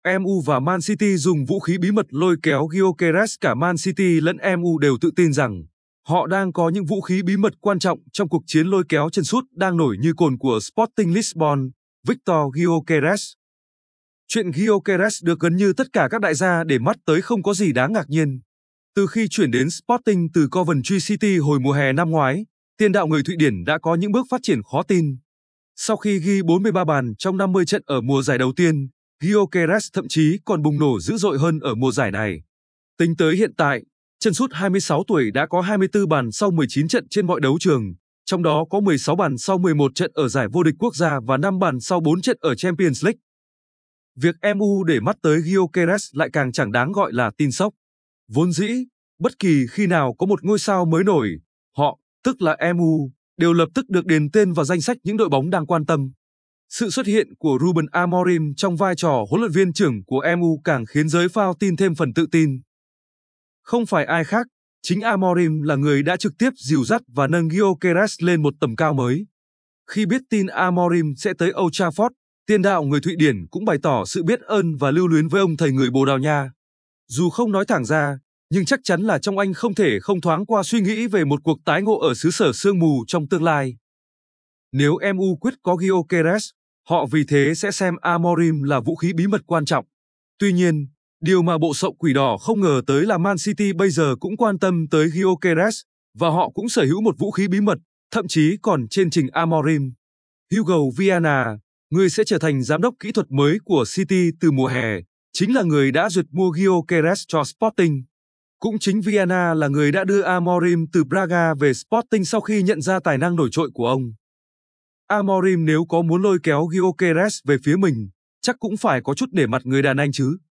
MU và Man City dùng vũ khí bí mật lôi kéo Gyökeres. Cả Man City lẫn MU đều tự tin rằng họ đang có những vũ khí bí mật quan trọng trong cuộc chiến lôi kéo chân sút đang nổi như cồn của Sporting Lisbon, Victor Gyökeres. Chuyện Gyökeres được gần như tất cả các đại gia để mắt tới không có gì đáng ngạc nhiên. Từ khi chuyển đến Sporting từ Coventry City hồi mùa hè năm ngoái, tiền đạo người Thụy Điển đã có những bước phát triển khó tin. Sau khi ghi 43 bàn trong 50 trận ở mùa giải đầu tiên, Gyökeres thậm chí còn bùng nổ dữ dội hơn ở mùa giải này. Tính tới hiện tại, chân sút 26 tuổi đã có 24 bàn sau 19 trận trên mọi đấu trường, trong đó có 16 bàn sau 11 trận ở giải vô địch quốc gia và 5 bàn sau 4 trận ở Champions League. Việc MU để mắt tới Gyökeres lại càng chẳng đáng gọi là tin sốc. Vốn dĩ, bất kỳ khi nào có một ngôi sao mới nổi, họ, tức là MU, đều lập tức được điền tên vào danh sách những đội bóng đang quan tâm. Sự xuất hiện của Ruben Amorim trong vai trò huấn luyện viên trưởng của MU càng khiến giới phao tin thêm phần tự tin. Không phải ai khác, chính Amorim là người đã trực tiếp dìu dắt và nâng Gyökeres lên một tầm cao mới. Khi biết tin Amorim sẽ tới Old Trafford, tiền đạo người Thụy Điển cũng bày tỏ sự biết ơn và lưu luyến với ông thầy người Bồ Đào Nha. Dù không nói thẳng ra, nhưng chắc chắn là trong anh không thể không thoáng qua suy nghĩ về một cuộc tái ngộ ở xứ sở sương mù trong tương lai. Nếu MU quyết có Gyökeres, họ vì thế sẽ xem Amorim là vũ khí bí mật quan trọng. Tuy nhiên, điều mà bộ sậu quỷ đỏ không ngờ tới là Man City bây giờ cũng quan tâm tới Gyökeres, và họ cũng sở hữu một vũ khí bí mật, thậm chí còn trên trình Amorim. Hugo Viana, người sẽ trở thành giám đốc kỹ thuật mới của City từ mùa hè, chính là người đã duyệt mua Gyökeres cho Sporting. Cũng chính Viana là người đã đưa Amorim từ Braga về Sporting sau khi nhận ra tài năng nổi trội của ông. Amorim nếu có muốn lôi kéo Gyökeres về phía mình, chắc cũng phải có chút nể mặt người đàn anh chứ.